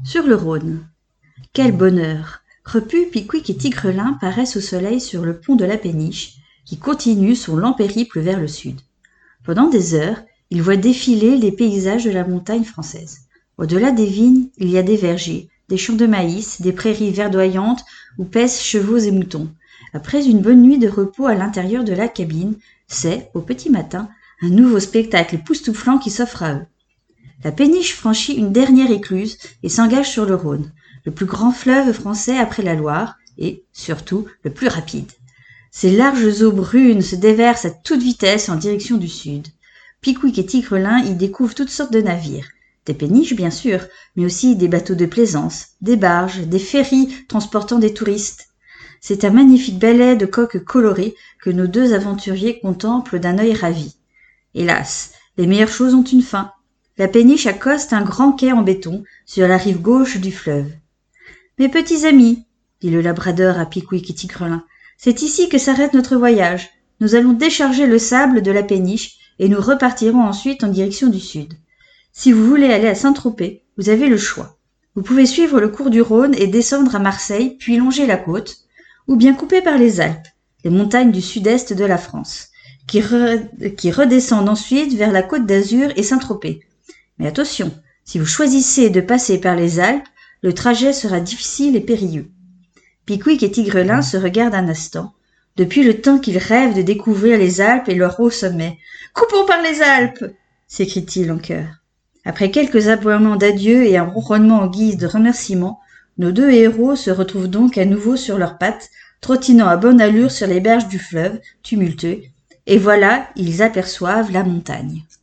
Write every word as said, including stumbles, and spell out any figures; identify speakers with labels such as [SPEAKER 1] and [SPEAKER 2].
[SPEAKER 1] Sur le Rhône. Quel bonheur! Repu, Pickwick et Tigrelin paraissent au soleil sur le pont de la Péniche, qui continue son lent périple vers le sud. Pendant des heures, ils voient défiler les paysages de la montagne française. Au-delà des vignes, il y a des vergers, des champs de maïs, des prairies verdoyantes où paissent chevaux et moutons. Après une bonne nuit de repos à l'intérieur de la cabine, c'est, au petit matin, un nouveau spectacle époustouflant qui s'offre à eux. La Péniche franchit une dernière écluse et s'engage sur le Rhône, le plus grand fleuve français après la Loire et, surtout, le plus rapide. Ses larges eaux brunes se déversent à toute vitesse en direction du sud. Pickwick et Tigrelin y découvrent toutes sortes de navires. Des péniches, bien sûr, mais aussi des bateaux de plaisance, des barges, des ferries transportant des touristes. C'est un magnifique ballet de coques colorées que nos deux aventuriers contemplent d'un œil ravi. Hélas, les meilleures choses ont une fin. La péniche accoste un grand quai en béton sur la rive gauche du fleuve. « Mes petits amis, dit le labrador à Pickwick et Tigrelin, c'est ici que s'arrête notre voyage. Nous allons décharger le sable de la péniche et nous repartirons ensuite en direction du sud. Si vous voulez aller à Saint-Tropez, vous avez le choix. Vous pouvez suivre le cours du Rhône et descendre à Marseille, puis longer la côte, ou bien couper par les Alpes, les montagnes du sud-est de la France, qui, re... qui redescendent ensuite vers la Côte d'Azur et Saint-Tropez. Mais attention, si vous choisissez de passer par les Alpes, le trajet sera difficile et périlleux. Pickwick et Tigrelin se regardent un instant, depuis le temps qu'ils rêvent de découvrir les Alpes et leur haut sommet. « Coupons par les Alpes !» s'écrient-ils en chœur. Après quelques aboiements d'adieu et un ronronnement en guise de remerciement, nos deux héros se retrouvent donc à nouveau sur leurs pattes, trottinant à bonne allure sur les berges du fleuve, tumultueux, et voilà, ils aperçoivent la montagne.